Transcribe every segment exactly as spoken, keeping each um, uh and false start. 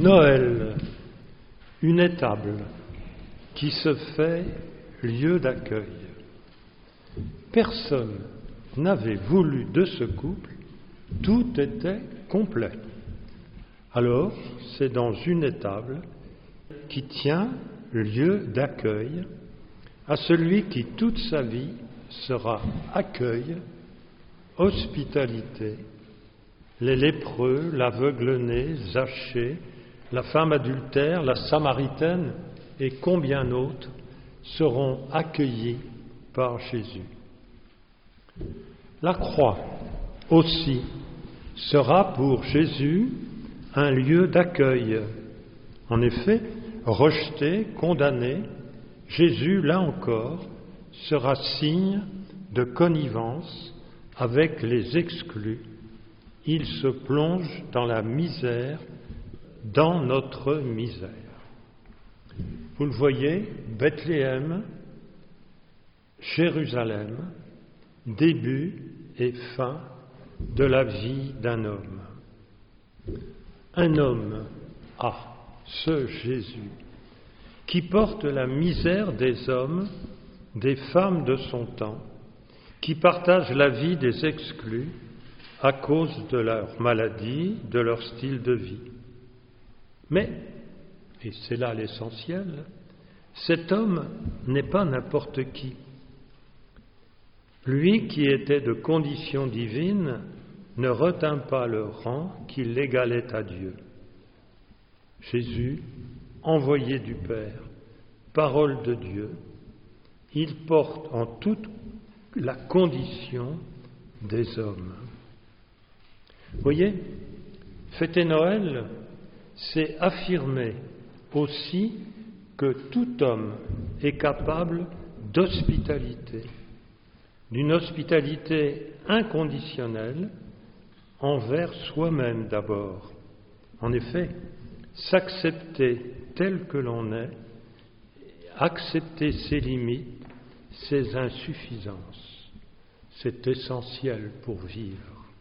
Noël, une étable qui se fait lieu d'accueil. Personne n'avait voulu de ce couple, tout était complet. Alors, c'est dans une étable qui tient lieu d'accueil à celui qui toute sa vie sera accueil, hospitalité, les lépreux, l'aveugle-né, Zachée, la femme adultère, la Samaritaine et combien d'autres seront accueillis par Jésus. La croix aussi sera pour Jésus un lieu d'accueil. En effet, rejeté, condamné, Jésus, là encore, sera signe de connivence avec les exclus. Il se plonge dans la misère, dans notre misère. Vous le voyez, Bethléem, Jérusalem, début et fin de la vie d'un homme. Un homme, ah, ce Jésus, qui porte la misère des hommes, des femmes de son temps, qui partage la vie des exclus à cause de leur maladie, de leur style de vie. Mais, et c'est là l'essentiel, cet homme n'est pas n'importe qui. Lui qui était de condition divine ne retint pas le rang qui l'égalait à Dieu. Jésus, envoyé du Père, parole de Dieu, il porte en toute la condition des hommes. Vous voyez, fêter Noël, c'est affirmer aussi que tout homme est capable d'hospitalité, d'une hospitalité inconditionnelle envers soi-même d'abord. En effet, s'accepter tel que l'on est, accepter ses limites, ses insuffisances, c'est essentiel pour vivre.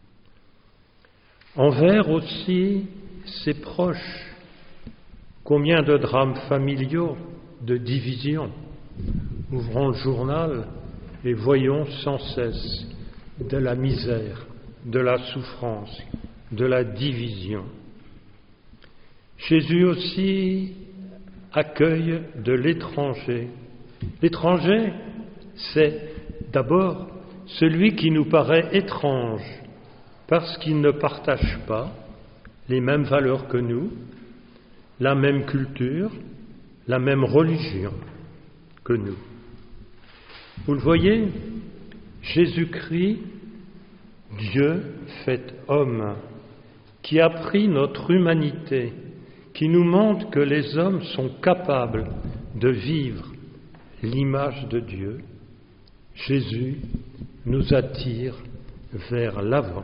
Envers aussi ses proches. Combien de drames familiaux, de divisions. Ouvrons le journal et voyons sans cesse de la misère, de la souffrance, de la division. Jésus aussi accueille de l'étranger. L'étranger, c'est d'abord celui qui nous paraît étrange parce qu'il ne partage pas les mêmes valeurs que nous, la même culture, la même religion que nous. Vous le voyez, Jésus-Christ, Dieu fait homme, qui a pris notre humanité, qui nous montre que les hommes sont capables de vivre l'image de Dieu. Jésus nous attire vers l'avant.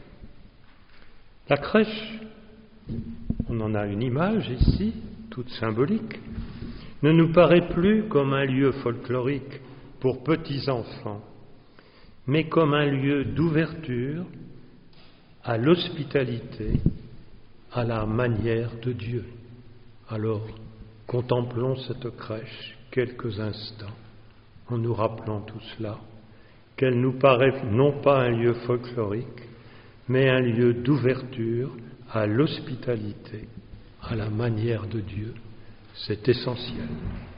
La crèche, on en a une image ici, toute symbolique, ne nous paraît plus comme un lieu folklorique pour petits enfants, mais comme un lieu d'ouverture à l'hospitalité, à la manière de Dieu. Alors, contemplons cette crèche quelques instants, en nous rappelant tout cela, qu'elle nous paraît non pas un lieu folklorique, mais un lieu d'ouverture à l'hospitalité, à la manière de Dieu. C'est essentiel.